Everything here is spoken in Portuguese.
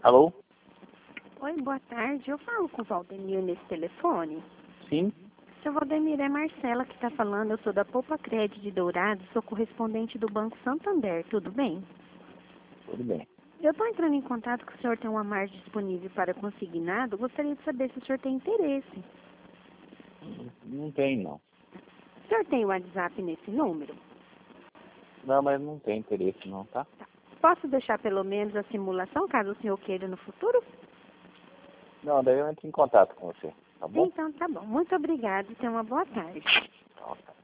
Alô? Oi, boa tarde. Eu falo com o Valdemir nesse telefone. Sim? Seu Valdemir, é Marcela que está falando. Eu sou da Poupa Crédito de Dourados, sou correspondente do Banco Santander. Tudo bem? Tudo bem. Eu estou entrando em contato que o senhor tem uma margem disponível para consignado. Gostaria de saber se o senhor tem interesse. Não tem, não. O senhor tem o WhatsApp nesse número? Não, mas não tem interesse, não, tá? Posso deixar pelo menos a simulação, caso o senhor queira no futuro? Não, daí eu entro em contato com você, tá bom? Então, tá bom. Muito obrigada e tenha uma boa tarde. Tá.